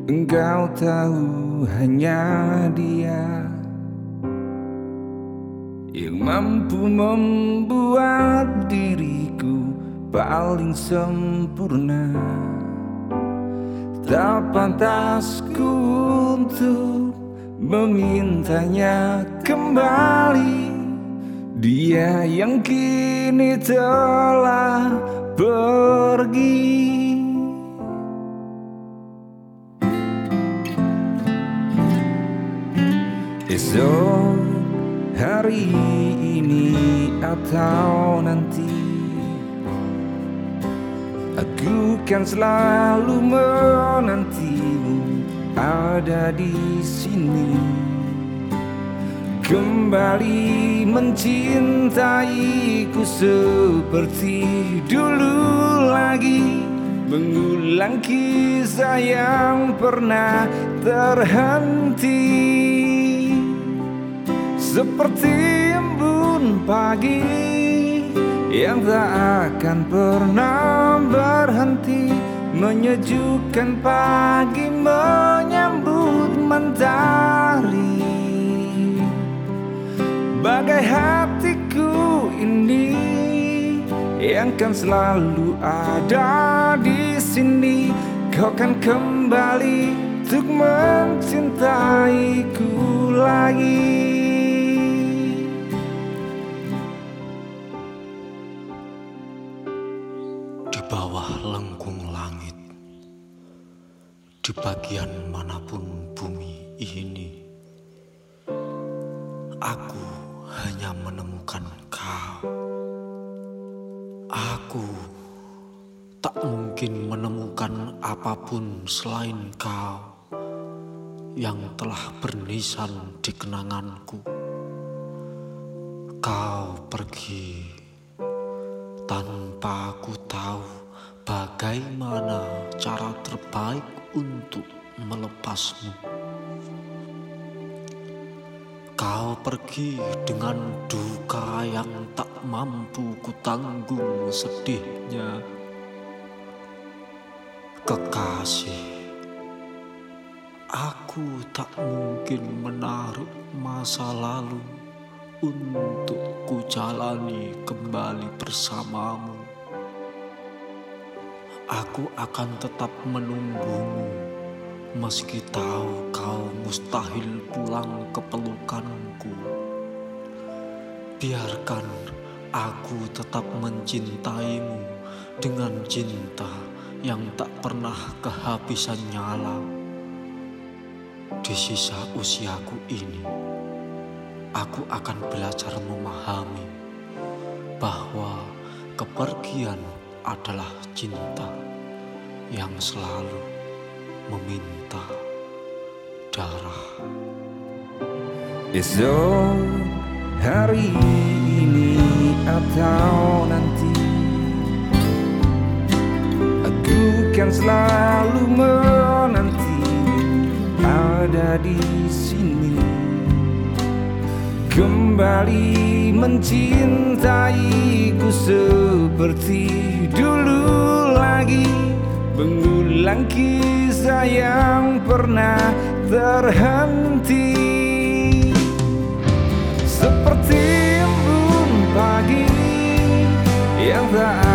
Engkau tahu hanya Dia yang mampu membuat diriku paling sempurna. Tak pantasku untuk memintanya kembali. Dia yang kini telah pergi. Esok hari ini atau nanti, aku kan selalu menantimu ada di sini. Kembali mencintaiku seperti dulu lagi, mengulang kisah yang pernah terhenti. Seperti embun pagi yang tak akan pernah berhenti, menyejukkan pagi menyambut mentari. Bagai hatiku ini yang kan selalu ada di sini, kau kan kembali untuk mencintaiku lagi. Di bawah lengkung langit, di bagian manapun bumi ini, aku hanya menemukan kau. Aku tak mungkin menemukan apapun selain kau yang telah bernisan di kenanganku. Kau pergi tanpa aku tahu bagaimana cara terbaik untuk melepasmu. Kau pergi dengan duka yang tak mampu kutanggung sedihnya. Kekasih, aku tak mungkin menaruh masa lalu untuk ku jalani kembali bersamamu. Aku akan tetap menunggumu, meski tahu kau mustahil pulang ke pelukanku. Biarkan aku tetap mencintaimu dengan cinta yang tak pernah kehabisan nyala. Di sisa usiaku ini, aku akan belajar memahami bahwa kepergian adalah cinta yang selalu meminta darah. Esok hari ini atau nanti, aku kan selalu menanti ada di sini. Kembali mencintaiku seperti dulu lagi, mengulang kisah yang pernah terhenti. Seperti embun pagi yang tak